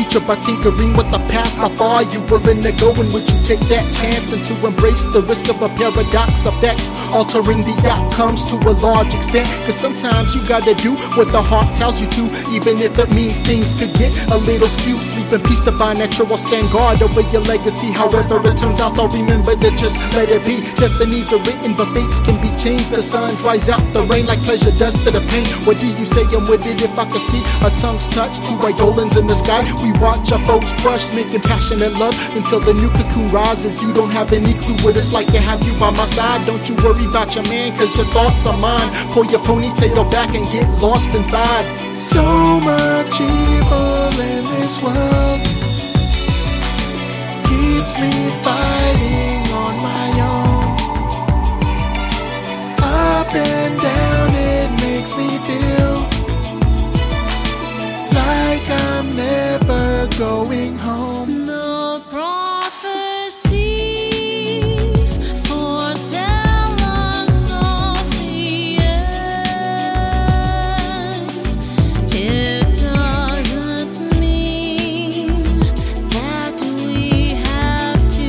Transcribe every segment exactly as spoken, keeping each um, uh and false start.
future by tinkering with the past. How far are you willing to go, and would you take that chance and to embrace the risk of a paradox effect, altering the outcomes to a large extent? Cause sometimes you gotta do what the heart tells you to, even if it means things could get a little skewed. Sleep in peace, divine nature will stand guard over your legacy. However it turns out, though, remember to just let it be. Destinies are written, but fates can be changed. The sun dries out the rain like pleasure does to the pain. What do you say? I'm with it if I could see our tongues touch. Two white dolphins in the sky, we watch our foes crush, making passionate love until the new cocoon rises. You don't have any clue what it's like to have you by my side. Don't you worry about your man, cause your thoughts are mine. Pull your ponytail back and get lost inside. So much evil in this world keeps me fighting on my own. Up and down, it makes me feel like I'm never going home. The prophecies foretell us of the end. It doesn't mean that we have to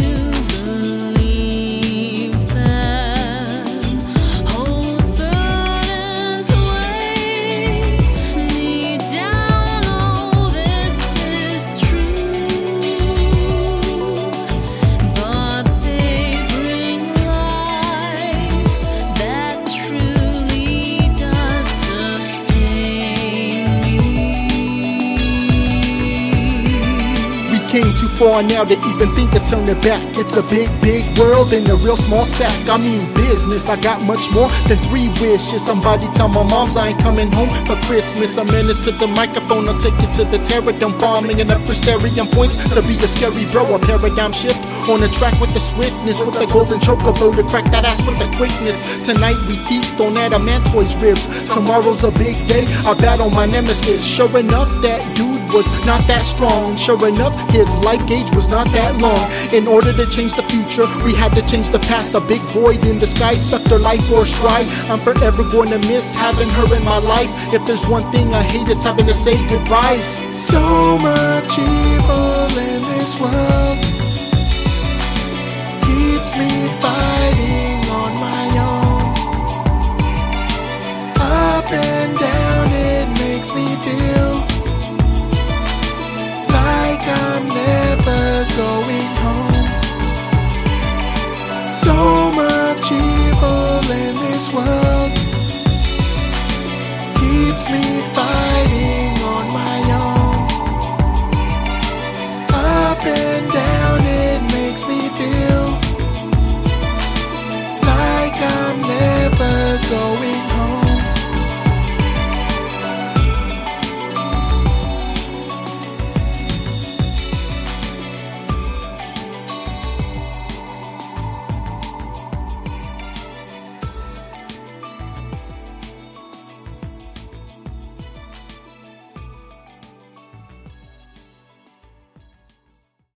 believe them. Holds burdens weigh me down. Oh, this is true, but they bring life that truly does sustain me. We came too far now to even think of turning back. It's a big, big world in a real small sack. I mean business, I got much more than three wishes. Somebody tell my moms I ain't coming home for Christmas. A menace to the microphone, I'll take it to the terror-dome. Bombing enough for stereo points to be a scary bro. A paradigm shift on the track with the swiftness, with the golden chocobo to crack that ass with the quickness. Tonight we feast on adamantoids ribs. Tomorrow's a big day, I battle my nemesis. Sure enough, that dude was not that strong. Sure enough, his life gauge was not that long. In order to change the future, we had to change the past. A big void in the sky sucked her life force dry. I'm forever going to miss having her in my life. If there's one thing I hate, it's having to say goodbyes. So much evil in this world